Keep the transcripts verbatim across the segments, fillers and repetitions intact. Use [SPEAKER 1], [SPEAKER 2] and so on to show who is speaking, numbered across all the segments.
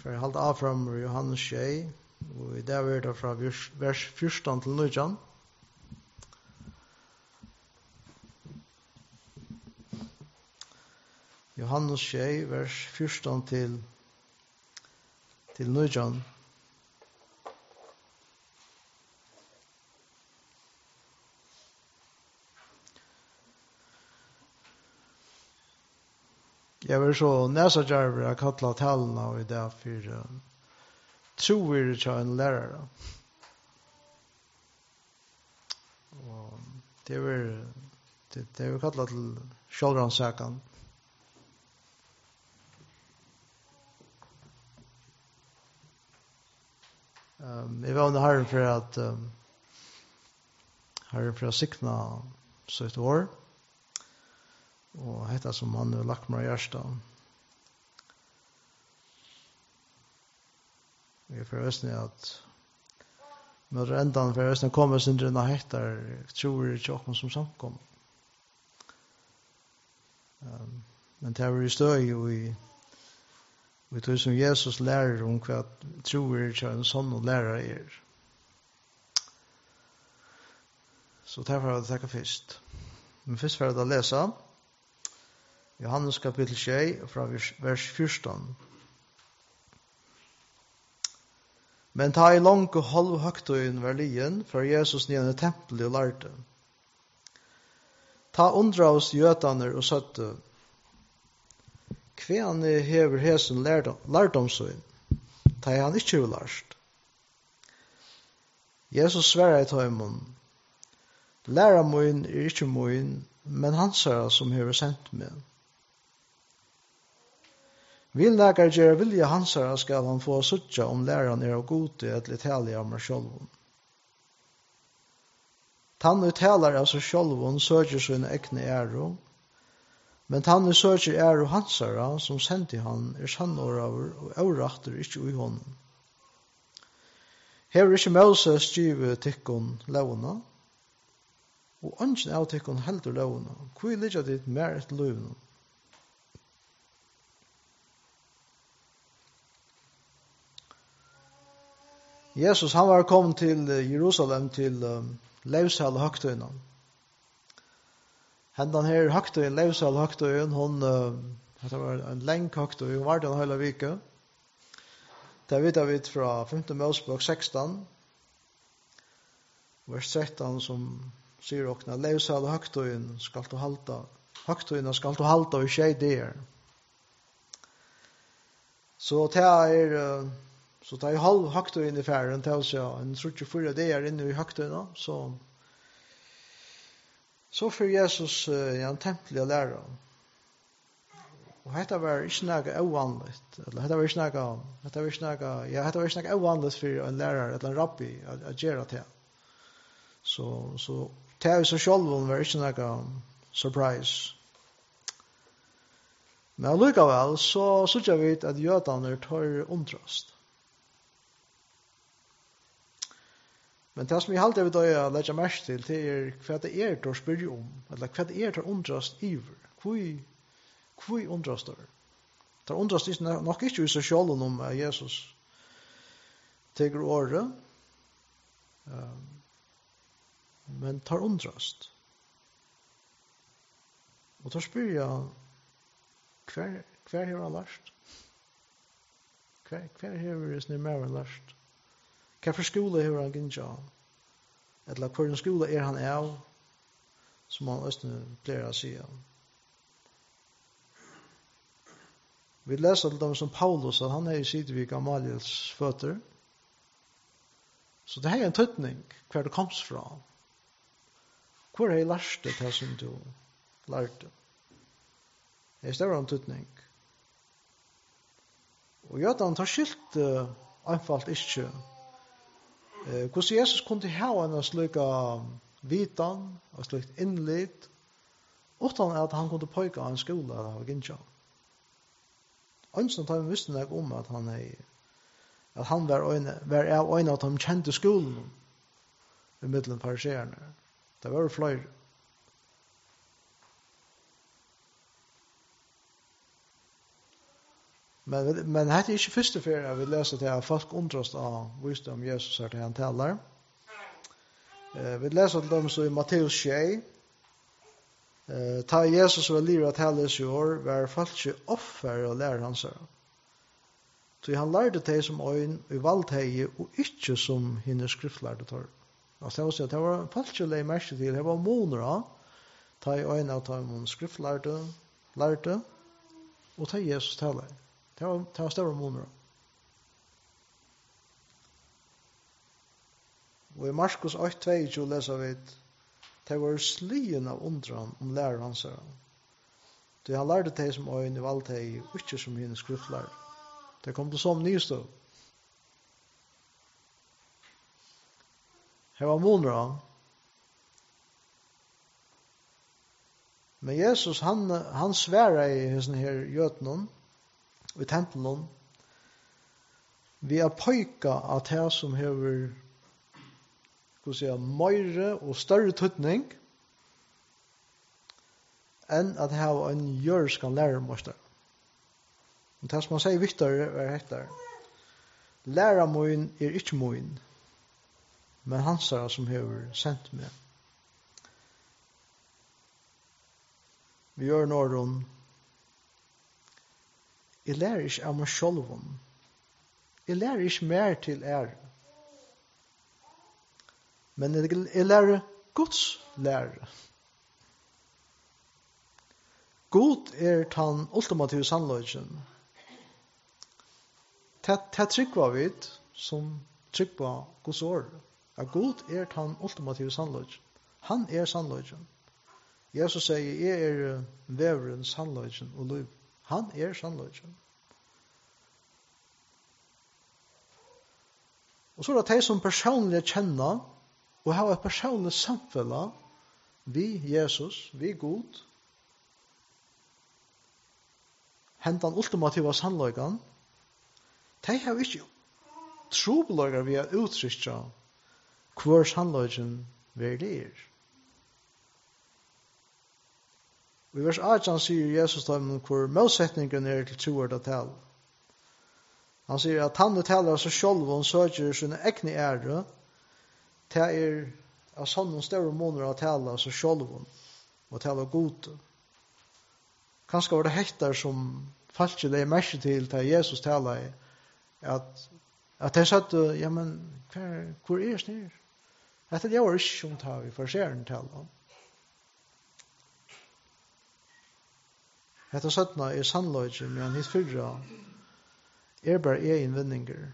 [SPEAKER 1] för jag håller av från Johannes tjej och i det är det från vers fjorton till nitton. Johannes tjej vers fjorton till till nitton. Jag vill så näsa jarver att kalla talna och i det för tror vi det en lärare. Och det är det det är kallat till självrannsakan. Um, jag var här för att um, här för att sikna så ett år. Och detta som han har lagt mig i hjärsta. Vi är förresten att med räntan förresten kommer sin dröna hettar tror det inte som samkom. Um, men det är ju stöj i vi tror som Jesus lär om vad tror det inte en sån och lärare er. Så därför har jag tacka först. Men först för att läsa Johannes kapitel tjej från vers fjorton. Men ta i långt och halv högtøyen var lien för Jesus nere i templet och lärde. Ta undra oss jötaner och sötte. Kvean hever hesen lærdomsøyn. Ta i han ikke lærst. Jesus svarer i tøymon. Læra moin er ikke moin, men hansara som hever sendt meg. Vil nægar gjøre vilja hansara skal han få suttja om læran er av gode et litalia av meg sjálvun. Tann uttalar av seg sjálvun søker sine ekne æro, men tann søker æro hansara som sendi han er sannåraver og aurachter ikkje ui honom. Hever ikkje Moses skrive tikkun launa, og ønsken av tikkun heldur launa, hvor ligger dit mer et løvna? Jesus han var kommet til Jerusalem til um, Leivshall høgtøyna. Hendan her høgtøyen, Leivshall høgtøyen, hon uh, det var en lenk høgtøy, hun var den hele vike. Det vet jeg vidt fra femte Mosebok sekstan, vers tretton som sier okna, Leivshall høgtøyen skal du halta, høgtøyna skal du halta og skje der. Så det er uh, Så tar jag halv högtøyen i färden till så en trettiofyra dagar inne i högtøyna så så för Jesus uh, i en tempel att lära. Och detta var inte något ovanligt. Eller detta var inte något, detta var inte något, ja, detta var inte något ovanligt för en lärare eller en rabbi att, att göra det. Så, så det är så själv var inte något surprise. Men likaväl så så jag vet att jötarna tar undrast. Men det som vi alltid vill då lägga mest till det är vad det är då spyr om eller vad det är då undrast iver. Kvui kvui undrast där. Det undrast är nog inte så själv om Jesus teger ordet. Um, men tar undrast. Och då spyr jag kvar kvar har han lärt. Kvar kvar har det mer lärt. Hva for skole har han gitt av? Eller hva for skole er han av? Som han også pleier å si. Vi leser til dem som Paulus, at han er i Sidvik Amaliels føtter. Så det er en tøtning hva det kommer fra. Hvor er jeg lærte det som du lærte? Det er større en tøtning. Og ja, han tar skilt uh, anfalt ikke. Eh, hvordan Jesus kunne ha en slik vitan, en slik innlitt, utan at han kunne pøyke en skole av Ginja. Ønsen tar vi visste nok om at han er, at han var, øyne, var av øyne at han kjente skolen i middelen pariserende. Det var flere. Men men det är inte första för att vi läser det här folk undrast av visdom Jesus har till han talar. Eh vi läser till dem så i Matteus tjej. Eh ta Jesus var livet att tala så år var falske offer och lär han så. Så han lärde det som ögon i valdhege och inte som hinner skriftlärde tar. Alltså det var så att det var falske lej märke till, det var monra. Ta i ögon av ta en skriftlärde, lärde och ta Jesus talar. Det var, det var större månader. Og i Markus åtta tjugotvå läser vi att det var slien av undran om läraren hans. Det han lärde det som ögon i valdhege och inte som hinner skriftlärde. Det kom till som nystå. Det var månader. Men Jesus han, han svärar i sån här jötnon i templen vi er pojka at her som hever skal säga møyre og større tøtning enn at ha en jørskan lærermåster. Og det som man sier Victor er etter lærermåen er ikke måen men hans er som hever sendt med. Vi gjør någon jeg lærer ikke av meg sjølven. Jeg lærer ikke mer til ære. Men jeg lærer Guds lære. God er den ultimative sannløgjen. Det tryggva vi som tryggva Guds ord. At God er den ultimative sannløgjen. Han er sannløgjen. Jesus sier, jeg er veveren sannløgjen og liv. Han er sannløgjen. Og så er det de som personlig kjenner og har et personlig samfunn vi Jesus, vi God. Hentan ultimativa sannløgjen. De har ikke trobeløgjer vi har uttrykt hvor sannløgjen vil det er. Og i vers åtte sier Jesus til dem hvor målsetningen er til troer å tale. Han sier at han taler seg selv og søker sine egne ære til er av sånne større måneder å tale seg selv og tale god. Kanskje var det hekter som falt ikke det merke til til Jesus taler at, at jeg sa ja, men hver, hvor er det snir? Etter det var ikke som tar vi for serien taler. Etter søttene er sannløgjen, men hitt fyrra er bare egen vinninger.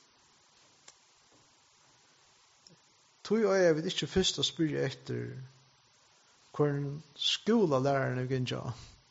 [SPEAKER 1] Tog og jeg vet ikke først å spyrre etter hvor skolelæreren er gynja.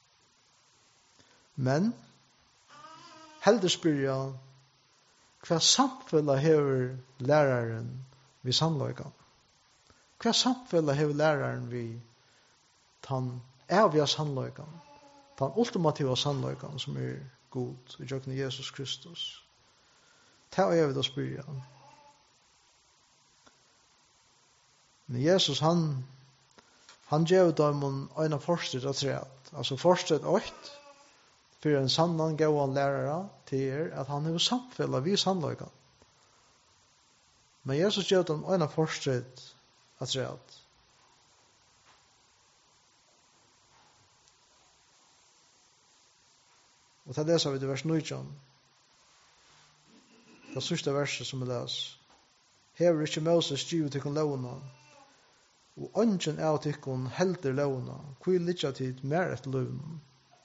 [SPEAKER 1] Men heldur spyrja hva samfunnet hever læreren vi sannløyga. Hva samfunnet hever læreren vi tan evige sannløyga. Den ultimativa sannløygan som er god i jøkken Jesus Kristus. Ta og jeg vil da spyrja. Men Jesus han han gjør dem en av forstret av treet. Altså forstret åkt for en sannan gåan lærere til er at han er samfellet vi sannløygan. Men Jesus gjør dem en av forstret av treet. Og ta leser vi til vers nitton. Det sørste verset som vi leser. Hever ikke Moses givet til lovene, og ønsken av til helder lovene, hvor ligger tid mer etter lovene.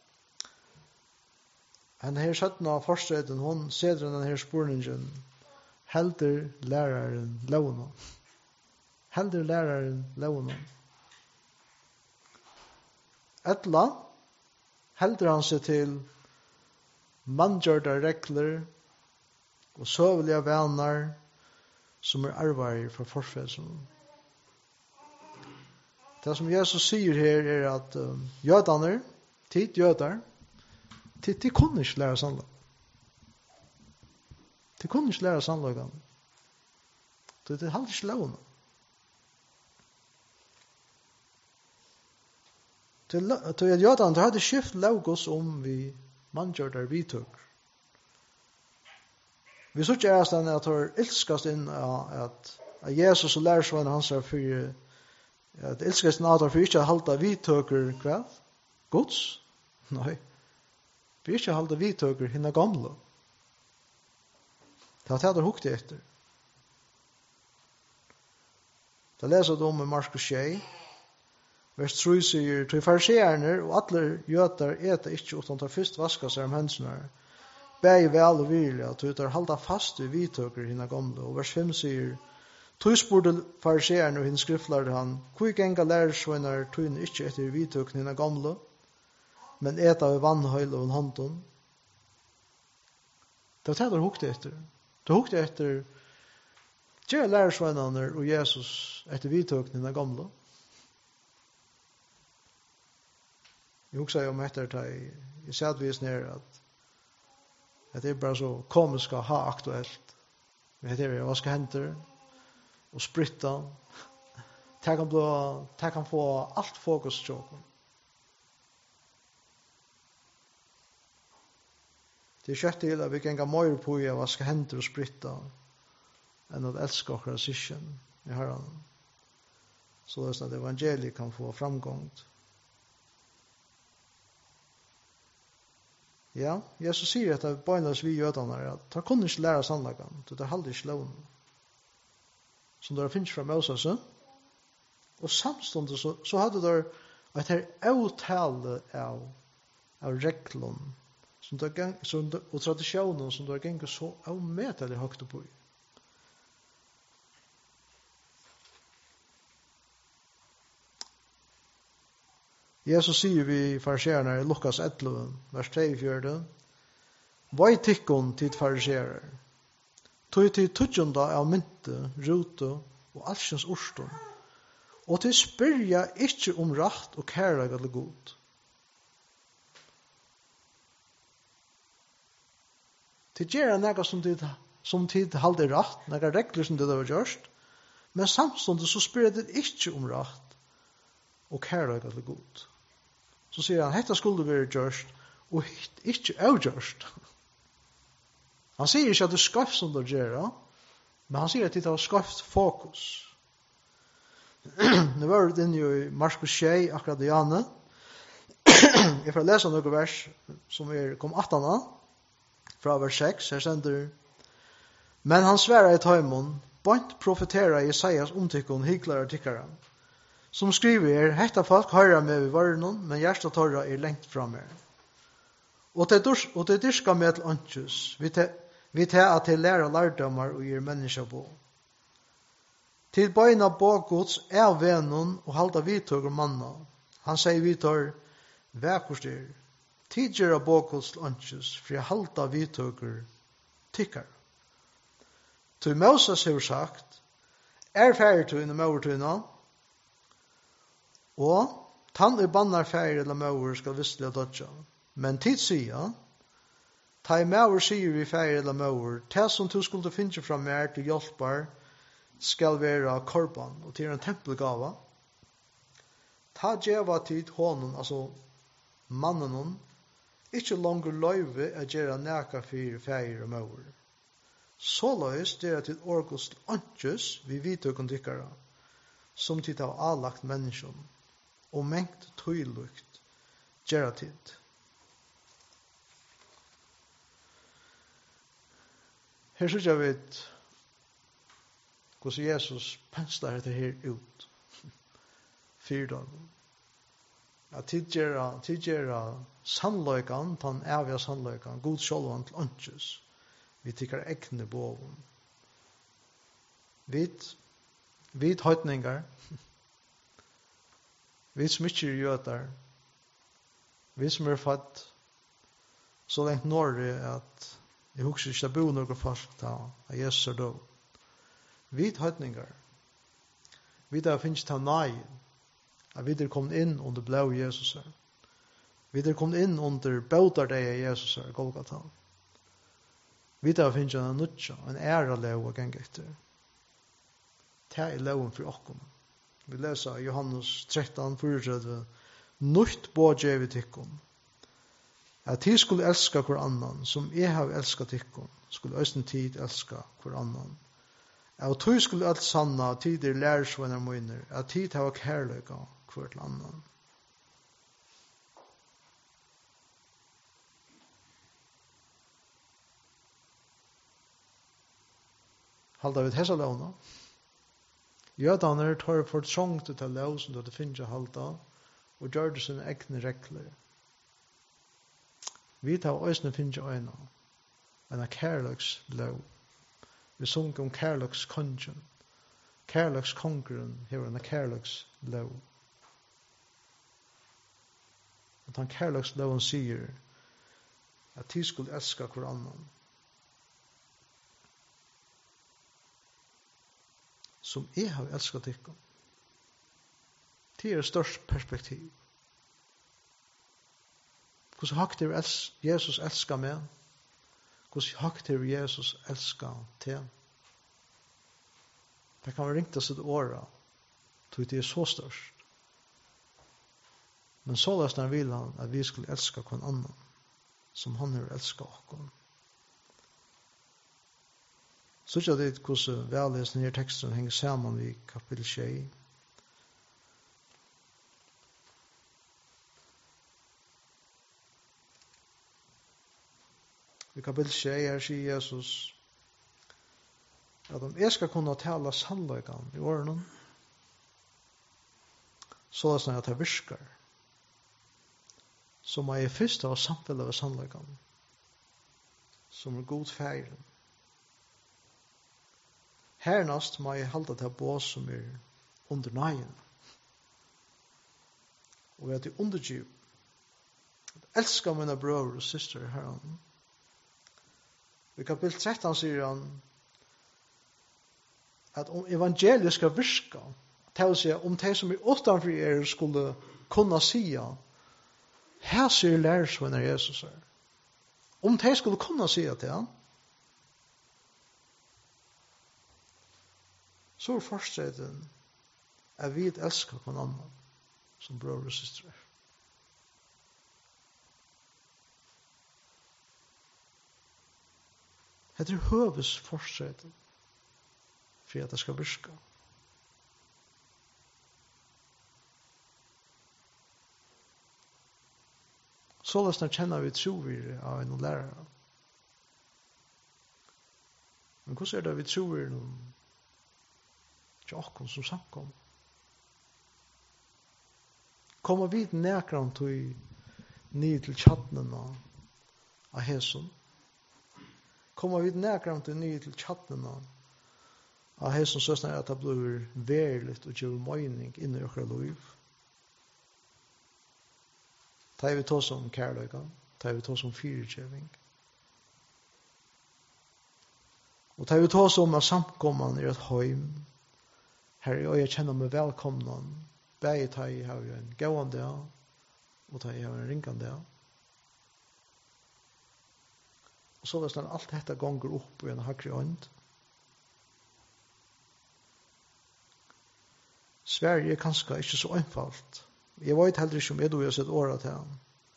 [SPEAKER 1] Han her søtten av forstreden, hun ser den her spurningen, helder læreren lovene. Helder læreren lovene. Etla helder han seg til manngjørda regler og søvelige venner som er arvar for forfedsen. Det som Jesus sier her er at um, jødaner, tid jøder, de, de kunne ikke lære sannløg. De kunne ikke lære sannløgene. De, de hadde ikke lovene. Til at jødaner hadde skift lovgås om vi manngjørda vidtøk. Vi så gjør det at han elskast inn at, at Jesus og lærersvann hans er for at elskast inn at han for ikke å halte vidtøker hva? Gods? Nei. For ikke å halte vidtøker hinna gamle. Det var det han hukte etter. Det leser du om i Markus tjei. Vers tre sier, «Til fariseerne og alle jøter eter ikke utan tar først vaska seg om hensene, bæg vel og virkelig, at du tar halda fast i vidtøker hinna gamle.» Og vers fem sier, «Tog spurte fariseerne og hinn skriftlærde han, hvor genga lærersvøyner tog ikke etter vidtøker hinna gamle, men eta ved vannhøyl og hånden?» Det var det du hukte etter. Du hukte etter gjør lærersvøynerne og Jesus etter vidtøker hinna gamle. Jeg husker om etter at jeg, jeg ser vis ned at, at det er bare så komisk å ha aktuelt. Vi heter det, vaske henter og spritta. Det kan, bli, det kan få alt fokus til åkken. Det er kjøtt til at vi kan gå mer på å vaske henter og spritta enn å elske åkker av sysken i herren. Så det er at evangeliet kan få framgångt. Ja, Jesus sier at det bøynes vi jødene er at de kunne ikke lære sannlagen, så det holder ikke loven. Som det finnes fra Moses. Og samståndet så, så hadde det et her avtale av, av reglene som det, som det, og tradisjonen som det er gengå så avmetelig høyt på. Jesus sier vi fariseerne i Lukas elleve, vers tre-fjerde, «Vai tikkun tid fariseere, tog tid tudjunda av mynte, rute og alskjens orstun, og til spyrja ikkje om rætt og kærleik eller god. Til gjerra nega som tid, som tid halde rætt, nega regler som tid har gjørst, men samstundet så spyrja tid ikkje om rætt og kærleik eller god. Så sier han, hetta skulle være gjørst, og ikke avgjørst. Han sier ikke at det er skøft som det gjør, men han sier at det er skøft fokus. Nå var det inne i Markus tjei, akkurat i Janne. Jeg får lese noen vers som er kom atten av, fra vers seks, her sender, «Men han sværer i tøymon, bant profetera Jesajas omtykkon hygglare tykkara, som skriver, hetta folk høyra med vi varnon, men hjärsta torra er lengt fra mer. Og det og det dyrska med til antjus, vi tar at til læra lærdomar og gir menneska på. Til bøyna bågods er venon og halda vidtøk og manna. Han sier vidtøk, vækust er, tidgjera bågods til antjus, for jeg halda vidtøker tykkar. Til Moses har sagt, er færgetøyne med overtøyne, og tann er bannar færi eller mauer skal visselig dodja. Men tid sier, ta i mauer sier vi færi eller mauer, ta som du skulle finne fra mer til hjelpar, skal være korban, og til en tempelgava. Ta djeva tid hånden, altså mannen, ikke langer løyve å gjøre næka fyrir færi og mauer. Så løys det er til orgos til antjes vi vidtøkken tykkara, som tid av avlagt menneskene, og mengt tøylukt gjøre tid. Her synes jeg vet hvordan Jesus pensler dette her ut. Fyre dager. At tidgjøre, tidgjøre sannløykan, tan evige sannløykan, god sjålvan til ønskjes. Vi tykker ekne boven. Vit, vit høytningar, vi som ikke er jøter, vi som er fatt så lengt Norge at jeg husker ikke det bor noen folk da, at Jesus er død. Vi høytningar, vi da finnes ta nei, at vi er kommet inn under blå Jesus her. Vi er kommet inn under båter deg av Jesus her, Golgata. Vi da finnes en nødja, en æra lov og gang etter. Det er loven for oss. Vi leser Johannes tretton, fyrtretton, «Nutt bådje vi tikkum. At tid skulle elska hver annan, som jeg har elskat tykkon, skulle østen tid elska hver annan. At tid skulle alt sanna, tid er lærersvenner møyner, at tid har kærløyga hver til annan. Halda vi hesa lovna. Jødaner tar for trångt til lov som det finnes å halda, og gjør det sine egne regler. Vi tar øysene finnes øyne, en av kærløks lov. Vi sunger om kærløks kongen. Kærløks kongren hever en av kærløks lov. Og den kærløks loven sier at de skulle elska hver annan. Som jeg har elskat dykkum. Det er størst perspektiv. Hvordan hakt er Jesus elska meg? Hvordan hakt er Jesus elska til? Det kan være ringt oss et åra, tror det er så størst. Men så løsner vil han at vi skulle elska hver annan, som han har elska okkur. Så ikke det hvordan velesen her teksten henger sammen i kapitel tjei. I kapitel tjei her sier Jesus at om jeg skal kunne tala sannløygan i årene, så er det at jeg virker, så må jeg først ha samfunnet av sannløygan, som er god feiren. Hernast må jeg halda til på som er under nøyen. Og at jeg undergiv. Elskar mine brødre og syster herren. I kapitel tretton sier han at om evangeliet skal virka, det vil si om de som er utanfor er skulle kunna sia, her sier lærersvenner Jesus her. Om de skulle kunna sia til han, så er forsteden at vi elskar hver annan som brødre og systre. Det er høves forsteden for at det skal virka. Så løsner kjenner vi trovirre av en lærere. Men hvordan er det vi trovirre noen Jakob som samkom? Kommer vi til nekran til ny til tjattnena av Hesun? Kommer vi til nekran til ny til tjattnena av Hesun så snart at det blir verligt og gjør mening inn i okra liv? Ta vi tås om kærløyga, ta vi tås om fyrirkjeving. Og ta vi tås om at samkomman er et heim. Herre, og jeg kjenner meg velkommen. Begge ta jeg har en gåan dag, og ta jeg har en ringan dag. Og så hvis alt dette gonger opp i en hakri ånd. Sverige er kanskje ikke så einfalt. Jeg vet heller ikke om jeg har sett året til han.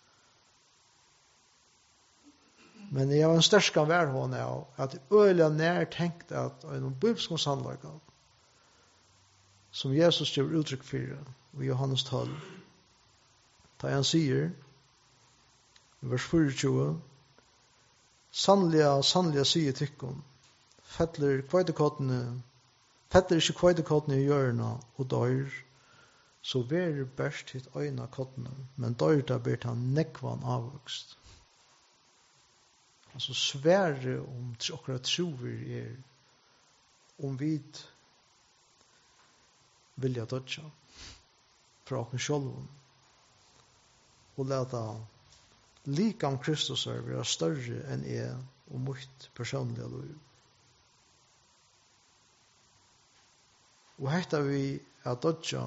[SPEAKER 1] Men jeg har en største værhånd av at jeg øyelig nær tenkt at en bibelsk sannlager som Jesus gjør uttrykk for i Johannes tolv. Da han sier i vers fyrtjue Sannliga, sannliga sier tykkon fettler kveitekottene fettler ikke kveitekottene i hjørna og dør så ver best hit øyna kottene men dør da ber han nekvan avvokst. Altså svære om okra trover er om vid vilja dødja fra åkken sjolven og leta likam Kristus er være større enn jeg og mitt personlige liv. Og hetta vi at dødja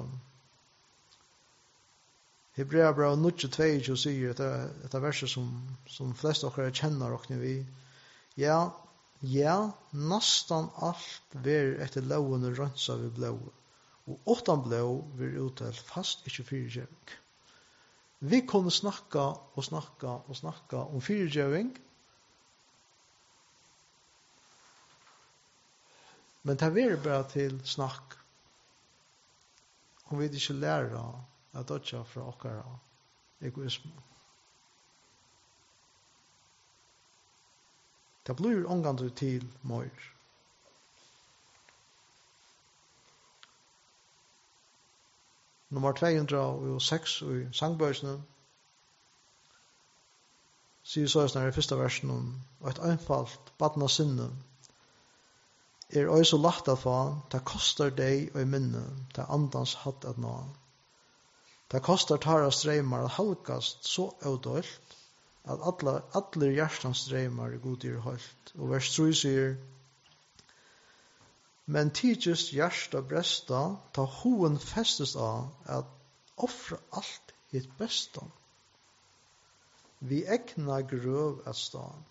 [SPEAKER 1] Hebrea bra nutje tjueto sier et av verset som, som flest av dere kjenner og vi ja, ja, nastan alt ver etter lovene rønsa vi blå og åttan blå ver utdelt fast ikke fyrirkjøring. Vi kunne snakka og snakka og snakka om fyrirgjøving, men det er bare til snakk om vi ikke lærer at dodja fra okkara egoisme. Det blir omgående til mer. Nummer to hundre og seks i sangbøysene sier så i den første versen om et einfalt badna sinne er oi så lagt at få, det kostar deg og i minne, det andans hatt at nå. Det kostar tara streimar at halkast så ødølt, at alle, alle hjertans streimar er god i høylt. Og vers tre sier, men tidjust hjersta bresta, ta hoen festes av, at offra alt hitt besta. Vi egna grøv at stå.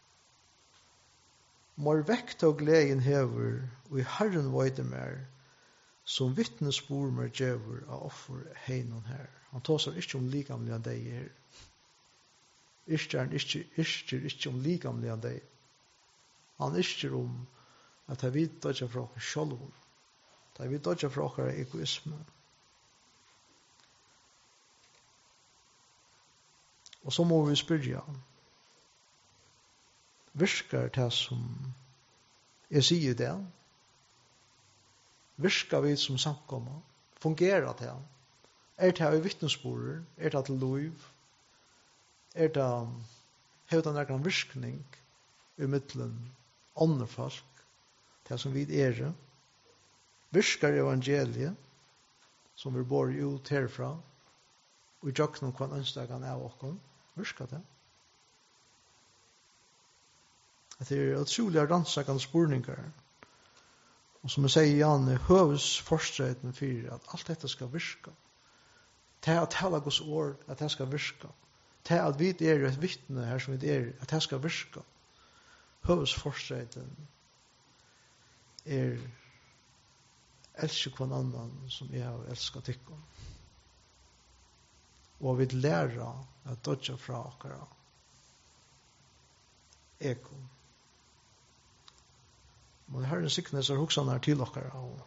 [SPEAKER 1] Mår vekt og gleden hever, og i Herren vøyde mer, som vittnesbor mer djever av offer heinon her. Han tåser ikke om likamlige av deg her. Ikke han ikke, ikke, ikke om likamlige av deg. Han ikke om at jeg vet ikke fra oss selv. Jeg vet ikke fra oss egoisme. Og så må vi spørre, virkar det som jeg sier det? Virkar vi som samkommer? Fungerer det? Er det i vittnesbordet? Er det til liv? Er det har det en virkning i middelen andre folk? Det som vi er? Virkar evangeliet som vi bor ut herfra og i jokkene hva ønsker av oss? Virkar det? Det er utrolig rannsakende spurningar. Og som jeg sier, Jan, høves forstreden for at alt dette skal virke. Det er at tala Guds ord, at det skal virke. Det er at vi er et vittne her som vi er, at det skal virke. Høves forstreden er elsker hver annan som jeg har elsket tykken. Og vi lærer at dodja fra akkurat eko. Men Herren siknes er hoksan her til okkara og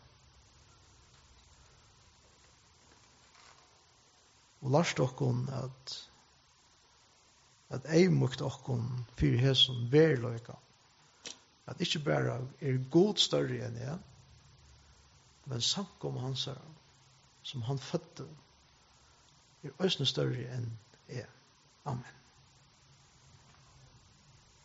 [SPEAKER 1] og lærst okkon at at ei mukt okkon fyrir hesson verløyka at ikkje bare er god større enn jeg men samkom hans er som han fødde er òsne større enn jeg. Amen.